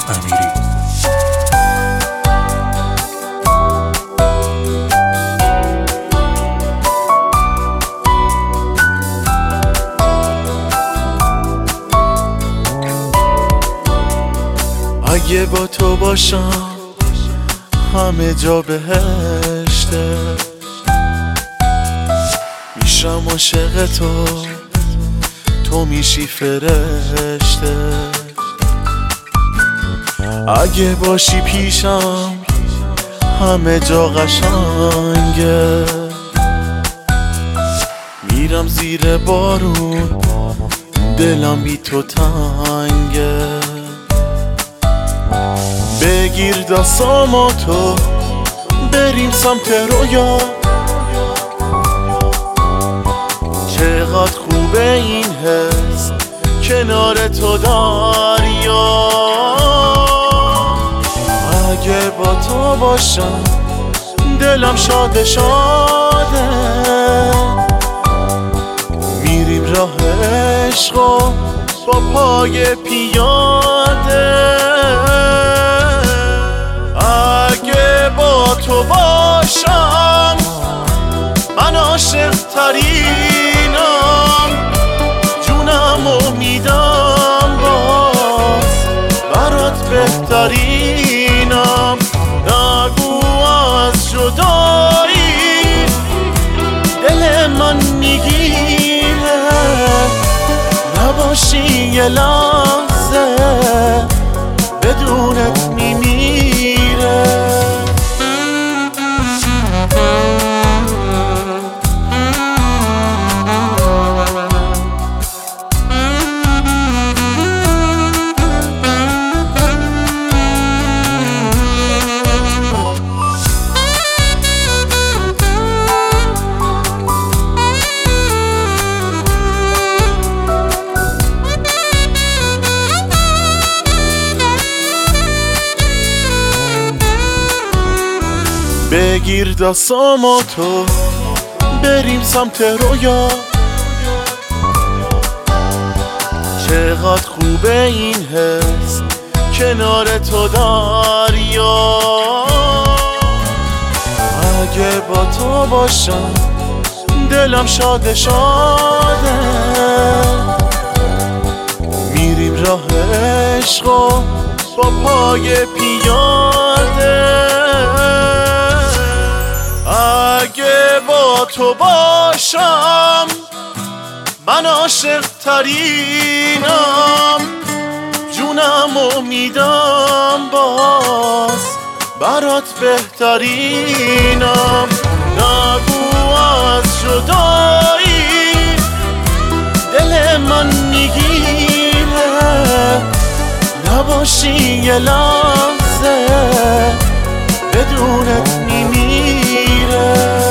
امیری. اگه با تو باشم همه جا بهشته، میشم عاشق تو میشی فرشته. اگه باشی پیشم همه جا قشنگه، میرم زیر بارون دلم بی تو تنگه. بگیر دستامو تو بریم سمت رویا، چقدر خوبه این حس کنار تو دریا. اگه با تو باشم دلم شاده شاده، میریم راه عشق و با پای پیاده. اگه با تو باشم من عاشق ترینم، جونمو میدم باز برات بهترینم. نگو از جدایی دل من میگیره، نباشی یه لحظه بدونت میمیره. بگیر دستامو تو بریم سمت رویا، چقدر خوبه این حس کنار تو دریا. اگه با تو باشم دلم شاده شاده، میریم راه عشق و با پای پیاده. اگه با تو باشم من عاشق ترینم، جونمو میدم باز برات بهترینم. نگو از جدایی دل من میگیره، نباشی یه لحظه بدونت میمیره.